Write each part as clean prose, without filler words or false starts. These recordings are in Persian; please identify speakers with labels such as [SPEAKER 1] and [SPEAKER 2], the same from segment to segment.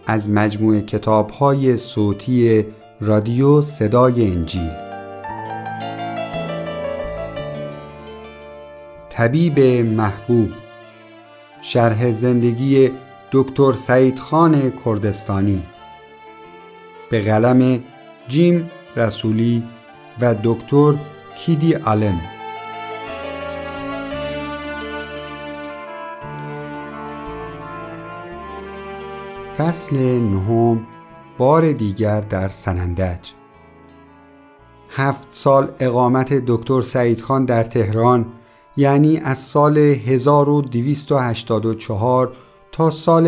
[SPEAKER 1] از مجموعه کتاب‌های صوتی رادیو صدای انجیل. طبیب محبوب، شرح زندگی دکتر سعیدخان کردستانی به قلم جیم رسولی و دکتر کیدی آلن. فصل 9، بار دیگر در سنندج. 7 سال اقامت دکتر سعیدخان در تهران، یعنی از سال 1284 تا سال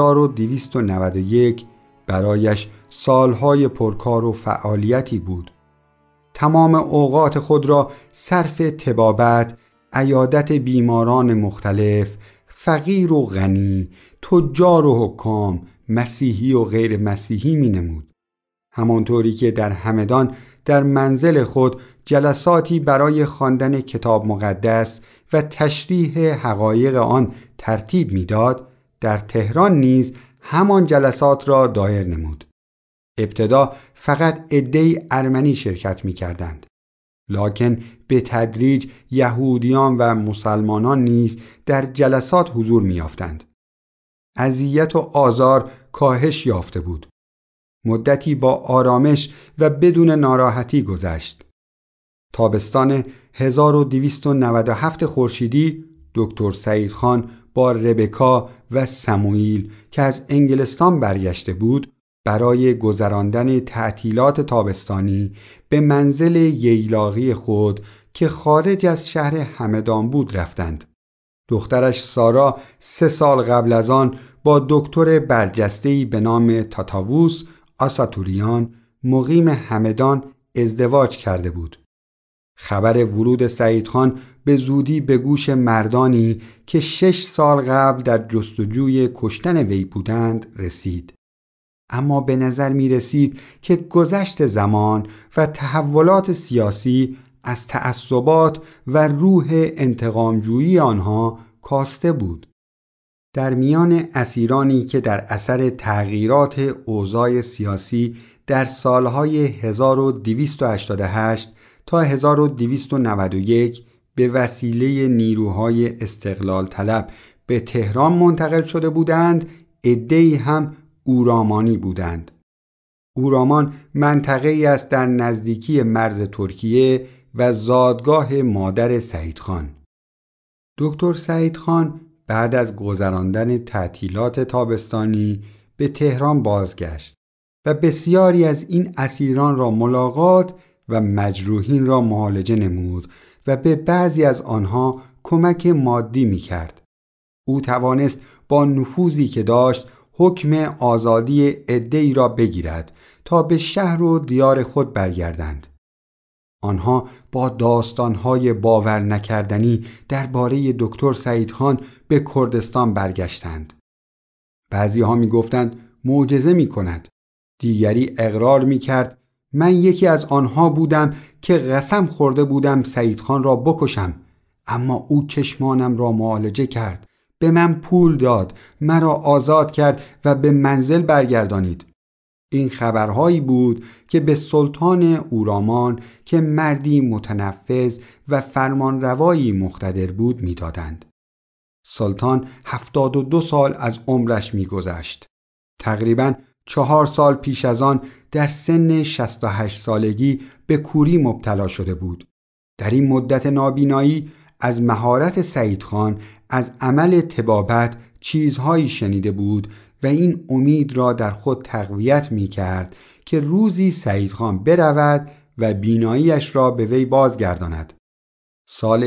[SPEAKER 1] 1291 برایش سالهای پرکار و فعالیتی بود. تمام اوقات خود را صرف طبابت، عیادت بیماران مختلف، فقیر و غنی، تجار و حکام، مسیحی و غیر مسیحی می نمود. همانطوری که در همدان در منزل خود جلساتی برای خواندن کتاب مقدس و تشریح حقایق آن ترتیب می‌داد، در تهران نیز همان جلسات را دایر نمود. ابتدا فقط عده‌ای ارمنی شرکت می‌کردند، لکن به تدریج یهودیان و مسلمانان نیز در جلسات حضور می‌یافتند. اذیت و آزار کاهش یافته بود. مدتی با آرامش و بدون ناراحتی گذشت. تابستان 1297 خورشیدی دکتر سعیدخان با ربکا و سموئیل که از انگلستان برگشته بود، برای گذراندن تعطیلات تابستانی به منزل ییلاقی خود که خارج از شهر همدان بود رفتند. دخترش سارا 3 سال قبل از آن با دکتر برجسته‌ای به نام تاتاووس آساتوریان مقیم همدان ازدواج کرده بود. خبر ورود سعیدخان به زودی به گوش مردانی که 6 سال قبل در جستجوی کشتن وی بودند رسید. اما به نظر می رسید که گذشت زمان و تحولات سیاسی از تعصبات و روح انتقامجویی آنها کاسته بود. در میان اسیرانی که در اثر تغییرات اوضاع سیاسی در سالهای 1288 تا 1291 به وسیله نیروهای استقلال طلب به تهران منتقل شده بودند، عده‌ای هم اورامانی بودند. اورامان منطقه‌ای است در نزدیکی مرز ترکیه و زادگاه مادر سعیدخان. دکتر سعیدخان بعد از گذراندن تعطیلات تابستانی به تهران بازگشت و بسیاری از این اسیران را ملاقات و مجروحین را معالجه نمود و به بعضی از آنها کمک مادی می‌کرد. او توانست با نفوذی که داشت حکم آزادی عده‌ای را بگیرد تا به شهر و دیار خود برگردند. آنها با داستان‌های باور نکردنی درباره دکتر سعیدخان به کردستان برگشتند. بعضی‌ها می‌گفتند معجزه می‌کند. دیگری اقرار می‌کرد من یکی از آنها بودم که قسم خورده بودم سعیدخان را بکشم، اما او چشمانم را معالجه کرد، به من پول داد، مرا آزاد کرد و به منزل برگردانید. این خبرهایی بود که به سلطان اورامان که مردی متنفذ و فرمانروایی مقتدر بود میدادند. سلطان 72 سال از عمرش میگذشت. تقریباً 4 سال پیش از آن در سن 68 سالگی به کوری مبتلا شده بود. در این مدت نابینایی از مهارت سعیدخان از عمل طبابت چیزهایی شنیده بود و این امید را در خود تقویت می کرد که روزی سعیدخان برود و بیناییش را به وی بازگرداند. سال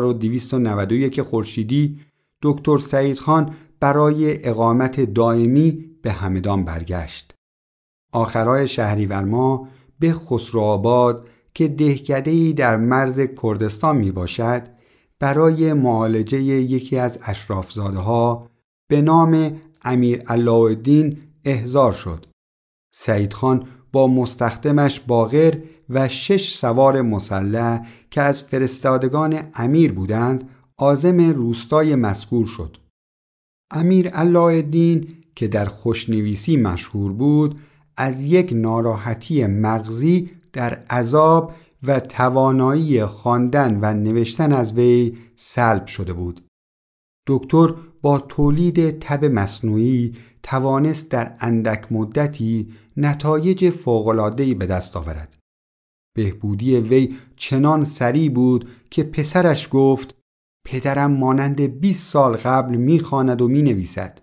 [SPEAKER 1] 1291 خورشیدی دکتر سعیدخان برای اقامت دائمی به همدان برگشت. آخرای شهریور ماه به خسروآباد که دهکده‌ای در مرز کردستان می باشد، برای معالجه یکی از اشرافزاده‌ها به نام امیر علاءالدین احضار شد. سعیدخان با مستخدمش باقر و 6 سوار مسلح که از فرستادگان امیر بودند عازم روستای مذکور شد. امیر علاءالدین که در خوشنویسی مشهور بود از یک ناراحتی مغزی در عذاب و توانایی خواندن و نوشتن از وی سلب شده بود. دکتر با تولید تب مصنوعی توانست در اندک مدتی نتایج فوق‌العاده‌ای به دست آورد. بهبودی وی چنان سریع بود که پسرش گفت پدرم مانند 20 سال قبل می‌خواند و می‌نویسد.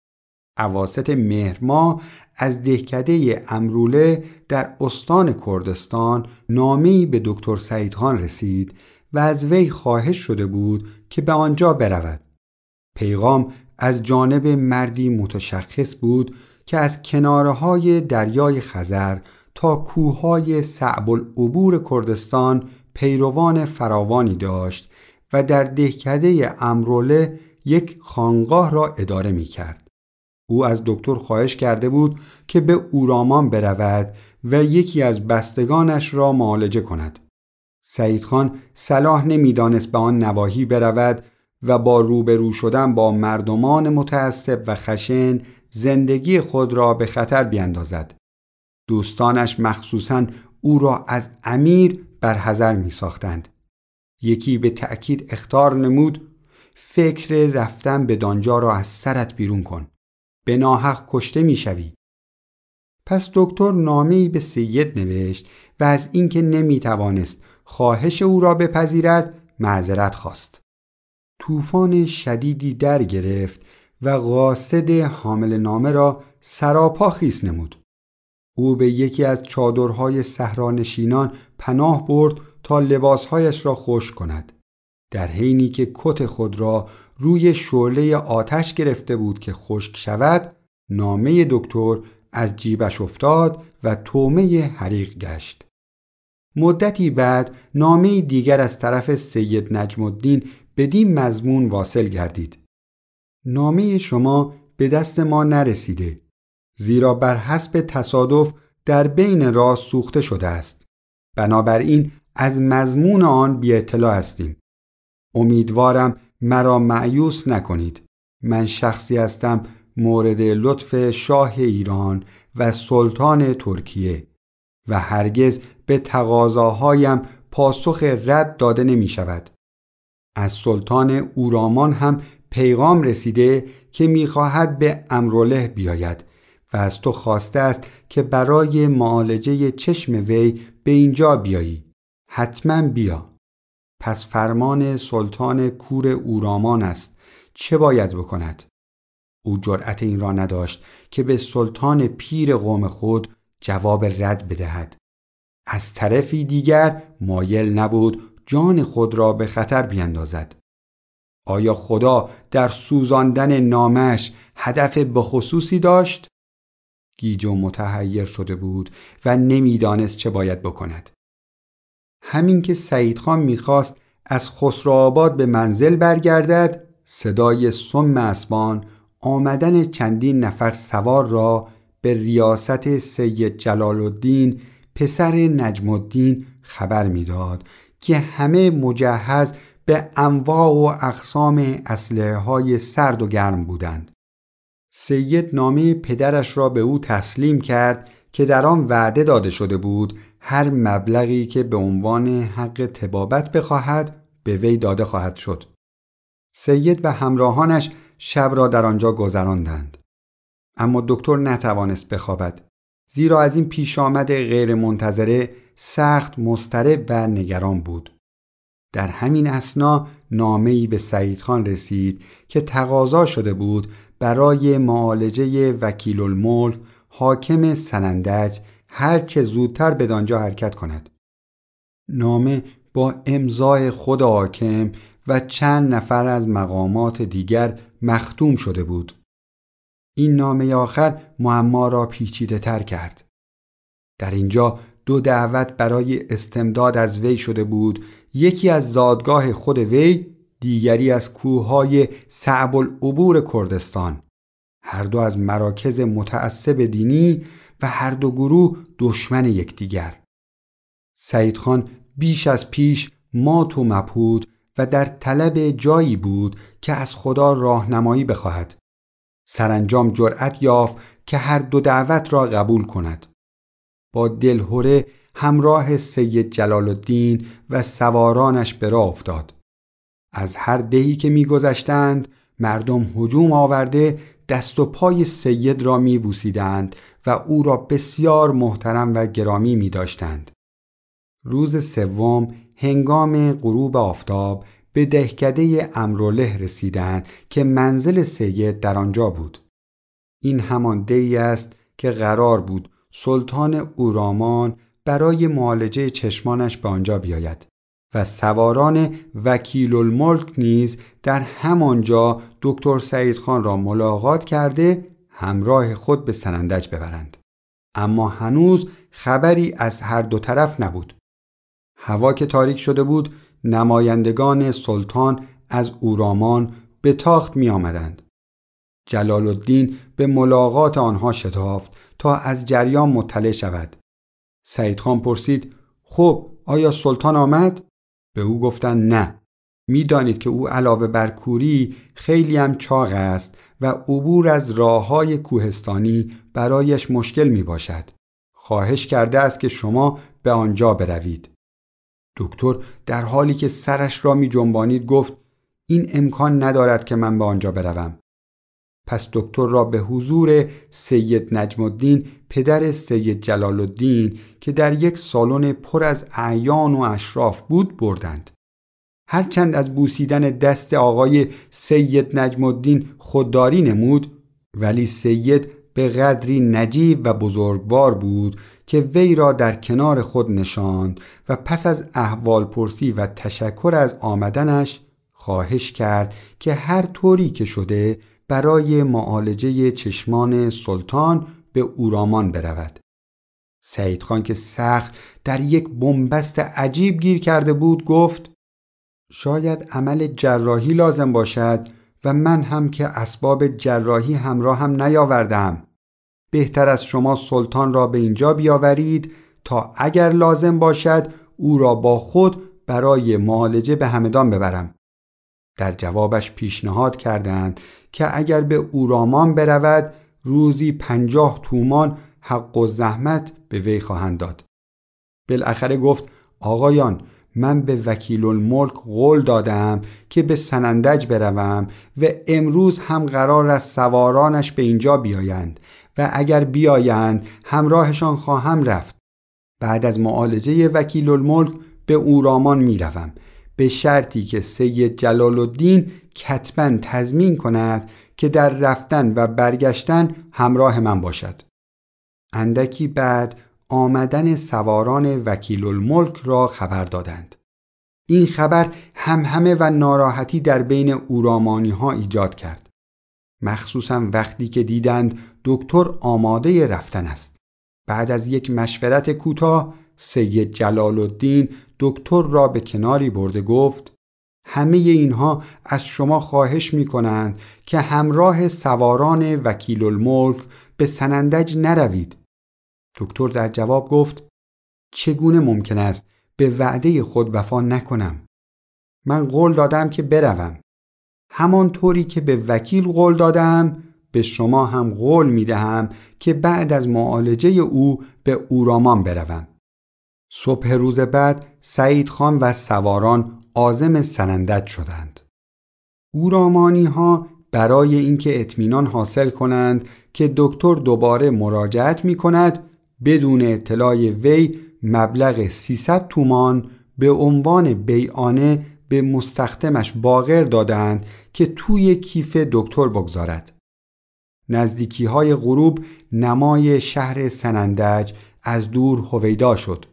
[SPEAKER 1] اواسط مهر ماه از دهکده امروله در استان کردستان نامه‌ای به دکتر سعیدخان رسید و از وی خواهش شده بود که به آنجا برود. پیغام از جانب مردی متشخص بود که از کنارهای دریای خزر تا کوههای صعب العبور کردستان پیروان فراوانی داشت و در دهکده امروله یک خانقاه را اداره می کرد. او از دکتر خواهش کرده بود که به اورامان برود و یکی از بستگانش را معالجه کند. سعیدخان صلاح نمی‌دانست به آن نواحی برود و با روبرو شدن با مردمان متعصب و خشن زندگی خود را به خطر بیندازد. دوستانش مخصوصاً او را از امیر برحذر می‌ساختند. یکی به تأکید اخطار نمود فکر رفتن به دانجا را از سرت بیرون کن. به ناحق کشته می‌شوی. پس دکتر نامه‌ای به سید نوشت و از اینکه نمی‌توانست خواهش او را بپذیرد معذرت خواست. طوفان شدیدی در گرفت و قاصد حامل نامه را سراپا خیس نمود. او به یکی از چادرهای صحرانشینان پناه برد تا لباسهایش را خشک کند. در حینی که کت خود را روی شعله آتش گرفته بود که خشک شود، نامه دکتر از جیبش افتاد و طعمه حریق گشت. مدتی بعد نامه دیگر از طرف سید نجم الدین بدین مضمون واصل گردید: نامه شما به دست ما نرسیده، زیرا بر حسب تصادف در بین راه سوخته شده است. بنابراین از مضمون آن بی اطلاع هستیم. امیدوارم مرا مایوس نکنید. من شخصی هستم مورد لطف شاه ایران و سلطان ترکیه و هرگز به تقاضاهایم پاسخ رد داده نمی شود. از سلطان اورامان هم پیغام رسیده که می خواهد به امروله بیاید و از تو خواسته است که برای معالجه چشم وی به اینجا بیایی. حتما بیا. پس فرمان سلطان کور اورامان است. چه باید بکند؟ او جرأت این را نداشت که به سلطان پیر قوم خود جواب رد بدهد. از طرفی دیگر مایل نبود جان خود را به خطر بیندازد. آیا خدا در سوزاندن نامش هدف بخصوصی داشت؟ گیج و متحیر شده بود و نمیدانست چه باید بکند. همین که سعیدخان میخواست از خسروآباد به منزل برگردد، صدای سم اسبان آمدن چندین نفر سوار را به ریاست سید جلال الدین پسر نجم الدین خبر میداد که همه مجهز به انواع و اقسام اسلحه های سرد و گرم بودند. سید نامه پدرش را به او تسلیم کرد که در آن وعده داده شده بود هر مبلغی که به عنوان حق طبابت بخواهد به وی داده خواهد شد. سید و همراهانش شب را در آنجا گذراندند. اما دکتر نتوانست بخوابد، زیرا از این پیش آمد غیر منتظره سخت مضطرب و نگران بود. در همین اثنا نامه‌ای به سعیدخان رسید که تقاضا شده بود برای معالجه وکیل الملک حاکم سنندج هر چه زودتر به آنجا حرکت کند. نامه با امضای خود حاکم و چند نفر از مقامات دیگر مختوم شده بود. این نامه آخر معما را پیچیده تر کرد. در اینجا 2 دعوت برای استمداد از وی شده بود، یکی از زادگاه خود وی، دیگری از کوههای صعب العبور کردستان. هر دو از مراکز متعصب دینی و هر دو گروه دشمن یکدیگر. سعیدخان بیش از پیش مات و مبهوت و در طلب جایی بود که از خدا راهنمایی بخواهد. سرانجام جرأت یافت که هر دو دعوت را قبول کند. با دلهره همراه سید جلال الدین و سوارانش به راه افتاد. از هر دهی که می‌گذشتند مردم هجوم آورده دست و پای سید را می‌بوسیدند و او را بسیار محترم و گرامی می‌داشتند. روز سوم هنگام غروب آفتاب به دهکده امرالله رسیدند که منزل سید در آنجا بود. این همان دهی است که قرار بود سلطان اورامان برای معالجه چشمانش به آنجا بیاید و سواران وکیل الملک نیز در همانجا دکتر سعید خان را ملاقات کرده همراه خود به سنندج ببرند. اما هنوز خبری از هر دو طرف نبود. هوا که تاریک شده بود، نمایندگان سلطان از اورامان به تاخت می آمدند. جلال الدین به ملاقات آنها شتافت تا از جریان مطلع شود. سعید خان پرسید: خب آیا سلطان آمد؟ به او گفتند نه. می دانید که او علاوه بر کوری خیلی هم چاق است و عبور از راه‌های کوهستانی برایش مشکل می باشد. خواهش کرده است که شما به آنجا بروید. دکتر در حالی که سرش را می جنبانید گفت: این امکان ندارد که من به آنجا بروم. پس دکتر را به حضور سید نجم الدین پدر سید جلال الدین که در یک سالن پر از اعیان و اشراف بود بردند. هرچند از بوسیدن دست آقای سید نجم الدین خودداری نمود، ولی سید به قدری نجیب و بزرگوار بود که وی را در کنار خود نشاند و پس از احوالپرسی و تشکر از آمدنش خواهش کرد که هر طوری که شده برای معالجه چشمان سلطان به اورامان برود. سعید خان که سخت در یک بنبست عجیب گیر کرده بود گفت: شاید عمل جراحی لازم باشد و من هم که اسباب جراحی همراه هم نیاوردم. بهتر از شما سلطان را به اینجا بیاورید تا اگر لازم باشد او را با خود برای معالجه به همدان ببرم. در جوابش پیشنهاد کردند که اگر به اورامان برود روزی 50 تومان حق و زحمت به وی خواهند داد. بالاخره گفت: آقایان، من به وکیل الملک قول دادم که به سنندج بروم و امروز هم قرار است سوارانش به اینجا بیایند و اگر بیایند همراهشان خواهم رفت. بعد از معالجه وکیل الملک به اورامان می روم به شرطی که سید جلال الدین کتباً تضمین کند که در رفتن و برگشتن همراه من باشد. اندکی بعد آمدن سواران وکیل الملک را خبر دادند. این خبر همهمه و ناراحتی در بین اورامانی ها ایجاد کرد، مخصوصا وقتی که دیدند دکتر آماده رفتن است. بعد از یک مشورت کوتاه سید جلال الدین دکتر را به کناری برده گفت: همه اینها از شما خواهش می کنند که همراه سواران وکیل الملک به سنندج نروید. دکتر در جواب گفت: چگونه ممکن است به وعده خود وفا نکنم؟ من قول دادم که بروم. همانطوری که به وکیل قول دادم به شما هم قول می دهم که بعد از معالجه او به اورامان بروم. صبح روز بعد سعید خان و سواران عازم سنندج شدند. اورامانی ها برای اینکه اطمینان حاصل کنند که دکتر دوباره مراجعت می کند بدون اطلاع وی مبلغ 300 تومان به عنوان بیعانه به مستخدمش باقر دادند که توی کیف دکتر بگذارد. نزدیکی های غروب نمای شهر سنندج از دور هویدا شد.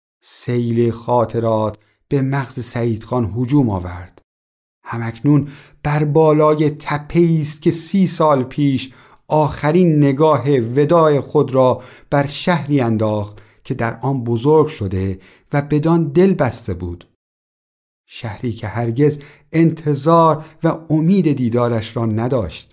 [SPEAKER 1] سیل خاطرات به مغز سعید خان هجوم آورد. همکنون بر بالای تپه‌ای است که 30 سال پیش آخرین نگاه وداع خود را بر شهری انداخت که در آن بزرگ شده و بدان دل بسته بود. شهری که هرگز انتظار و امید دیدارش را نداشت.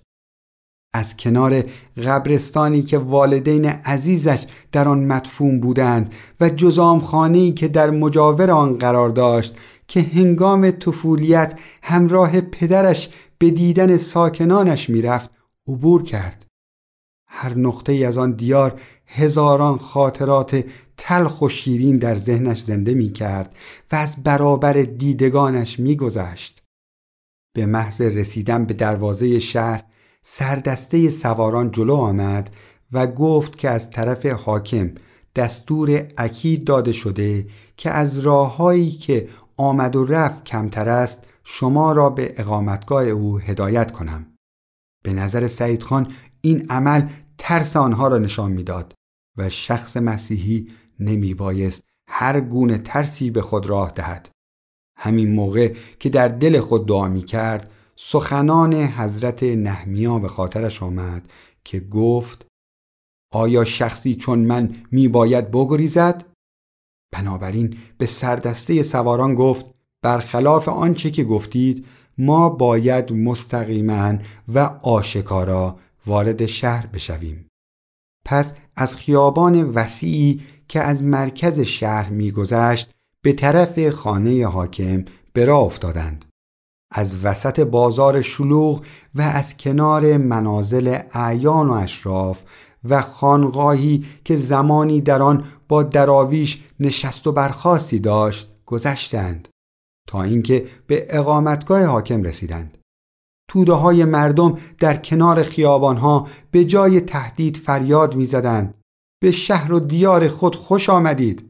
[SPEAKER 1] از کنار قبرستانی که والدین عزیزش در آن مدفون بودند و جذامخانه‌ای که در مجاور آن قرار داشت که هنگام طفولیت همراه پدرش به دیدن ساکنانش میرفت، عبور کرد. هر نقطه ای از آن دیار هزاران خاطرات تلخ و شیرین در ذهنش زنده می کرد و از برابر دیدگانش می گذشت. به محض رسیدن به دروازه شهر سردسته سواران جلو آمد و گفت که از طرف حاکم دستور اکید داده شده که از راههایی که آمد و رفت کمتر است شما را به اقامتگاه او هدایت کنم. به نظر سعید خان این عمل ترس آنها را نشان میداد و شخص مسیحی نمی بایست هر گونه ترسی به خود راه دهد. همین موقع که در دل خود دعا می کرد سخنان حضرت نحمیا به خاطرش آمد که گفت آیا شخصی چون من می باید بگریزد؟ بنابراین به سردسته سواران گفت برخلاف آنچه که گفتید ما باید مستقیما و آشکارا وارد شهر بشویم. پس از خیابان وسیعی که از مرکز شهر می‌گذشت به طرف خانه حاکم به راه افتادند. از وسط بازار شلوغ و از کنار منازل اعیان و اشراف و خانقاهی که زمانی در آن با دراویش نشست و برخاستی داشت گذشتند تا اینکه به اقامتگاه حاکم رسیدند. توده‌های مردم در کنار خیابانها به جای تهدید فریاد می‌زدند به شهر و دیار خود خوش آمدید.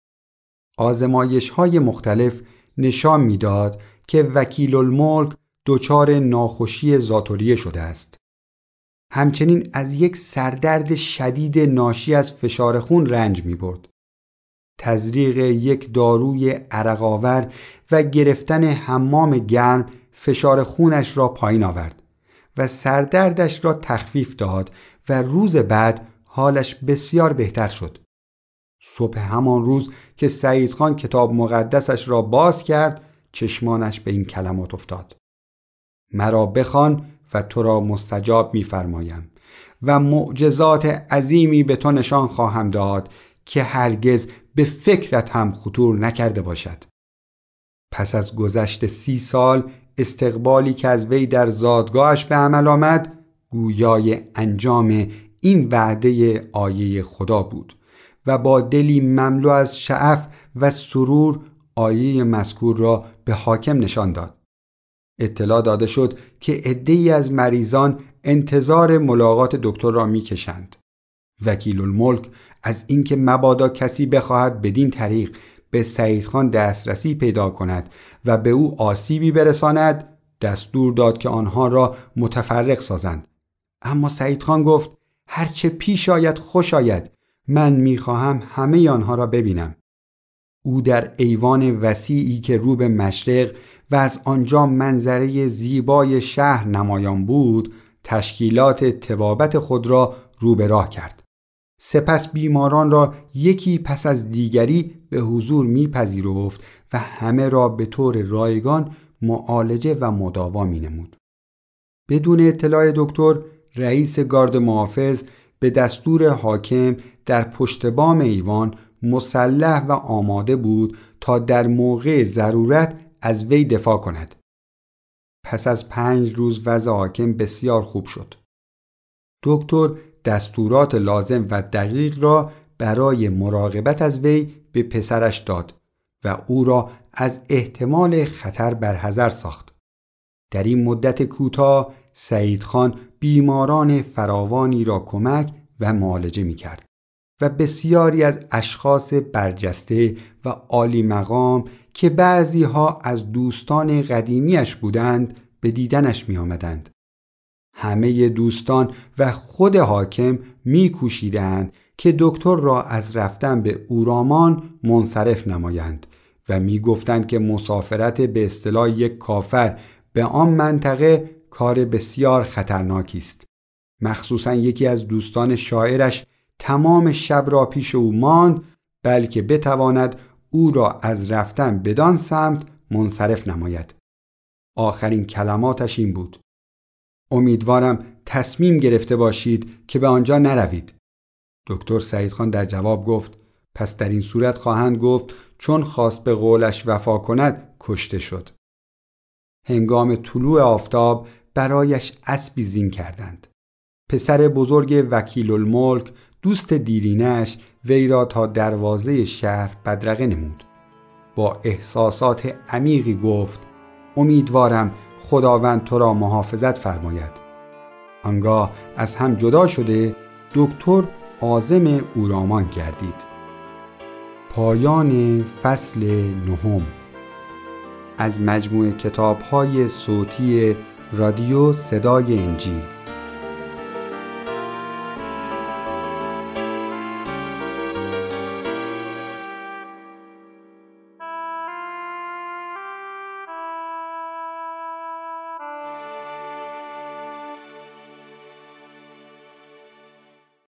[SPEAKER 1] آزمایش‌های مختلف نشان می‌داد که وکیل الملک دچار ناخوشی ذات‌الریه شده است. همچنین از یک سردرد شدید ناشی از فشار خون رنج می‌برد. تزریق یک داروی عرق‌آور و گرفتن حمام گرم فشار خونش را پایین آورد و سردردش را تخفیف داد و روز بعد حالش بسیار بهتر شد. صبح همان روز که سعید خان کتاب مقدسش را باز کرد چشمانش به این کلمات افتاد: مرا بخوان و تو را مستجاب می‌فرمایم و معجزات عظیمی به تو نشان خواهم داد که هرگز به فکرت هم خطور نکرده باشد. پس از گذشت 30 سال استقبالی که از وی در زادگاهش به عمل آمد گویای انجام این وعده آیه خدا بود و با دلی مملو از شعف و سرور آیه مذکور را به حاکم نشان داد. اطلاع داده شد که عده‌ای از مریضان انتظار ملاقات دکتر را می‌کشند. وکیل الملک از اینکه مبادا کسی بخواهد بدین طریق به سعید خان دسترسی پیدا کند و به او آسیبی برساند دستور داد که آنها را متفرق سازند. اما سعید خان گفت هرچه پیش آید خوش آید، من میخواهم همه آنها را ببینم. او در ایوان وسیعی که رو به مشرق و از آنجا منظره زیبای شهر نمایان بود تشکیلات طبابت خود را رو به راه کرد. سپس بیماران را یکی پس از دیگری به حضور میپذیرفت و همه را به طور رایگان معالجه و مداوا مینمود. بدون اطلاع دکتر رئیس گارد محافظ به دستور حاکم در پشت بام ایوان مسلح و آماده بود تا در موقع ضرورت از وی دفاع کند. پس از 5 روز وضع حاکم بسیار خوب شد. دکتر دستورات لازم و دقیق را برای مراقبت از وی به پسرش داد و او را از احتمال خطر برحذر ساخت. در این مدت کوتاه سعید خان بیماران فراوانی را کمک و معالجه می کرد و بسیاری از اشخاص برجسته و عالی مقام که بعضی ها از دوستان قدیمیش بودند به دیدنش می آمدند. همه دوستان و خود حاکم می کوشیدند که دکتر را از رفتن به اورامان منصرف نمایند و می گفتند که مسافرت به اصطلاح یک کافر به آن منطقه کار بسیار خطرناکی است. مخصوصا یکی از دوستان شاعرش تمام شب را پیش او ماند بلکه بتواند او را از رفتن بدان سمت منصرف نماید. آخرین کلماتش این بود: امیدوارم تصمیم گرفته باشید که به آنجا نروید. دکتر سعید خان در جواب گفت پس در این صورت خواهند گفت چون خواست به قولش وفا کند کشته شد. هنگام طلوع آفتاب برایش اسبی زین کردند. پسر بزرگ وکیل الملک دوست دیرینش وی را تا دروازه شهر بدرقه نمود. با احساسات عمیقی گفت: امیدوارم خداوند تو را محافظت فرماید. آنگاه از هم جدا شده دکتر عازم اورامان گردید. پایان فصل 9 از مجموعه کتاب‌های صوتی رادیو صدای انجیل.